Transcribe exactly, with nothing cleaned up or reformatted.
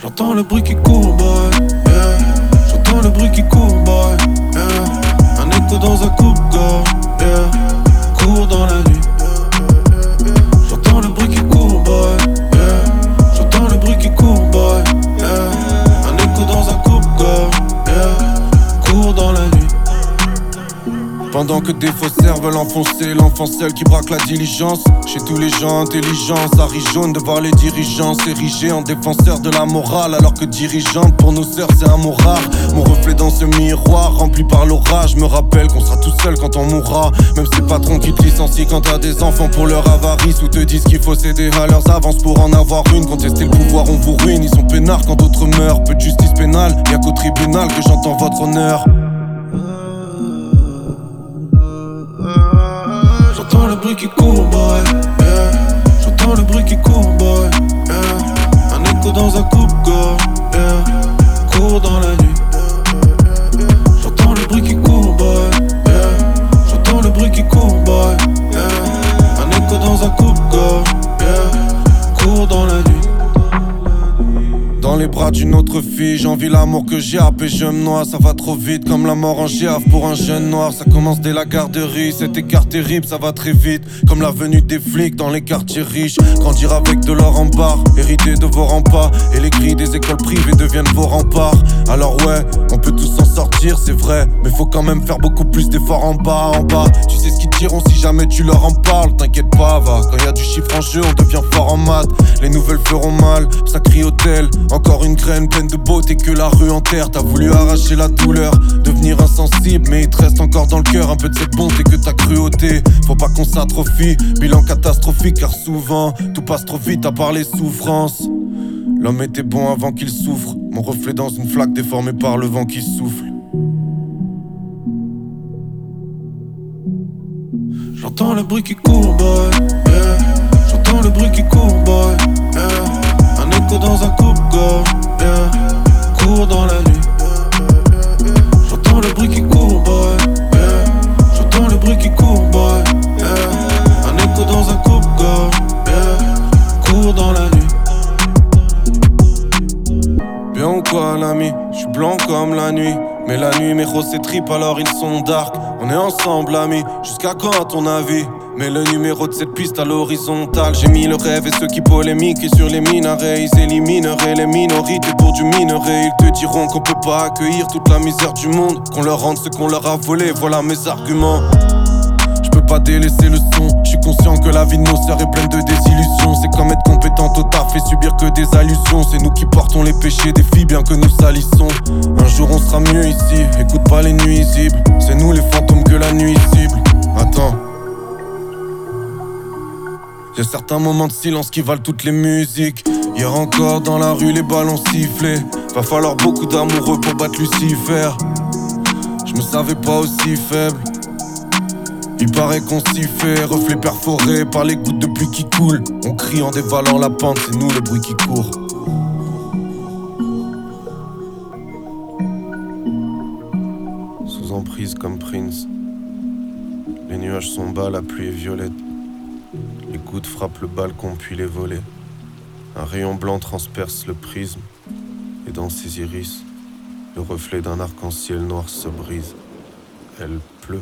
J'entends le bruit qui court, boy, yeah. J'entends le bruit qui court, boy, yeah. Un écho dans un coupe-gorge, yeah. Court dans la nuit. J'entends le bruit qui court, boy, yeah. J'entends le bruit qui court, boy, yeah. Un écho dans un coupe-gorge, yeah. Court dans la nuit. Pendant que des faussaires veulent enfoncer l'enfant seul qui braque la diligence. Chez tous les gens intelligents, ça rit jaune de voir les dirigeants s'ériger en défenseurs de la morale. Alors que dirigeante pour nos sœurs c'est un mot rare. Mon reflet dans ce miroir rempli par l'orage me rappelle qu'on sera tout seul quand on mourra. Même ces patrons qui te licencient quand t'as des enfants pour leur avarice, ou te disent qu'il faut céder à leurs avances pour en avoir une. Contester le pouvoir on vous ruine, ils sont peinards quand d'autres meurent. Peu de justice pénale, y'a qu'au tribunal que j'entends votre honneur. J'entends le bruit qui court, boy, yeah. J'entends le bruit qui court, boy, yeah. Un écho dans un coupe-gorge, yeah. Court dans la nuit. J'entends le bruit qui court, boy, yeah. J'entends le bruit qui court, boy, yeah. Un écho dans un coupe-gorge, yeah. Court dans la nuit. Dans les bras d'une autre fille, j'envie l'amour que j'ai et je me noie. Ça va trop vite comme la mort en girafe pour un jeune noir. Ça commence dès la garderie, cet écart terrible, ça va très vite. Comme la venue des flics dans les quartiers riches. Grandir avec de l'or en barre, hériter de vos remparts. Et les grilles des écoles privées deviennent vos remparts. Alors ouais, on peut tous s'en sortir, c'est vrai. Mais faut quand même faire beaucoup plus d'efforts en bas, en bas. Tu sais ce qu'ils diront si jamais tu leur en parles. T'inquiète pas, va, quand y a du chiffre en jeu, on devient fort en maths. Les nouvelles feront mal, ça crie hôtel. Encore une graine pleine de beauté que la rue enterre. T'as voulu arracher la douleur, devenir insensible, mais il te reste encore dans le cœur un peu de cette bonté que t'as cruauté. Faut pas qu'on s'atrophie, bilan catastrophique car souvent tout passe trop vite à part les souffrances. L'homme était bon avant qu'il souffre, mon reflet dans une flaque déformée par le vent qui souffle. J'entends le bruit qui court, boy, yeah. J'entends le bruit qui court, boy, yeah. Un écho dans un coupe-gorge, yeah. Court dans la nuit. J'entends le bruit qui court, boy, yeah. J'entends le bruit qui court, boy, yeah. Un écho dans un coupe-gorge, yeah. Court dans la nuit. Bien ou quoi l'ami, j'suis blanc comme la nuit. Mais la nuit mes roses tripes alors ils sont dark. On est ensemble amis, jusqu'à quand à ton avis? Mais le numéro de cette piste à l'horizontale. J'ai mis le rêve et ceux qui polémiquent. Et sur les minarets ils élimineraient les minorités pour du minerai. Ils te diront qu'on peut pas accueillir toute la misère du monde, qu'on leur rende ce qu'on leur a volé, voilà mes arguments. Je peux pas délaisser le son, je suis conscient que la vie de nos sœurs est pleine de désillusions. C'est comme être compétente au taf et subir que des allusions. C'est nous qui portons les péchés des filles bien que nous salissons. Un jour on sera mieux ici, écoute pas les nuisibles. C'est nous les fantômes que la nuit cible. Attends, y'a certains moments de silence qui valent toutes les musiques. Hier encore dans la rue les ballons sifflaient. Va falloir beaucoup d'amoureux pour battre Lucifer. Je me savais pas aussi faible. Il paraît qu'on s'y fait, reflets perforés par les gouttes de pluie qui coulent. On crie en dévalant la pente, c'est nous le bruit qui court. Sous emprise comme Prince. Les nuages sont bas, la pluie est violette. Les gouttes frappent le balcon puis les volets. Un rayon blanc transperce le prisme. Et dans ses iris, le reflet d'un arc-en-ciel noir se brise. Elle pleut.